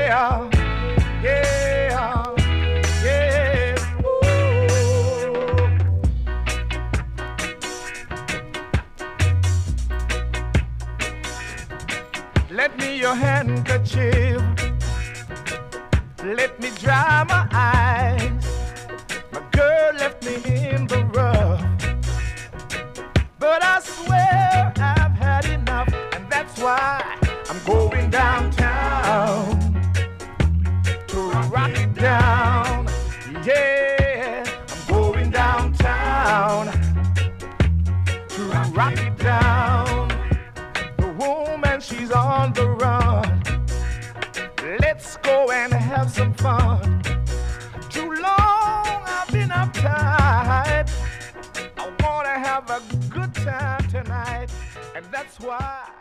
yeah, yeah. Ooh. Let me your handkerchief. Let me dry my eyes. My girl left me in the rough, but I swear I've had enough, and that's why I'm going downtown to rock it down. Yeah, I'm going downtown to rock it down. The woman, she's on the run. Let's go and have some fun. Too long I've been uptight. I wanna have a good time tonight, and that's why